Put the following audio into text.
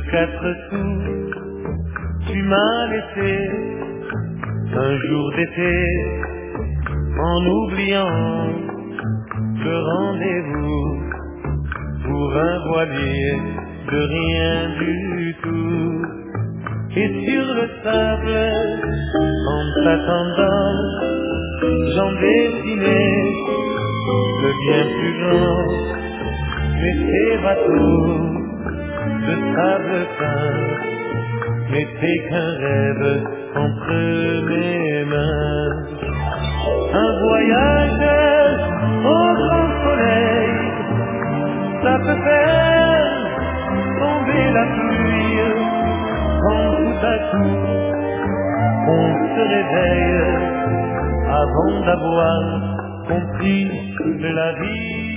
4 sous, tu m'as laissé un jour d'été en oubliant le rendez-vous pour un voilier de rien du tout. Et sur le sable, en t'attendant, j'en dessinais le bien plus grand. Mais ces bateaux de sable fin n'étaient qu'un rêve entre mes mains. Un voyage au grand soleil, ça peut faire tomber la pluie, quand tout à coup on se réveille avant d'avoir compris la vie.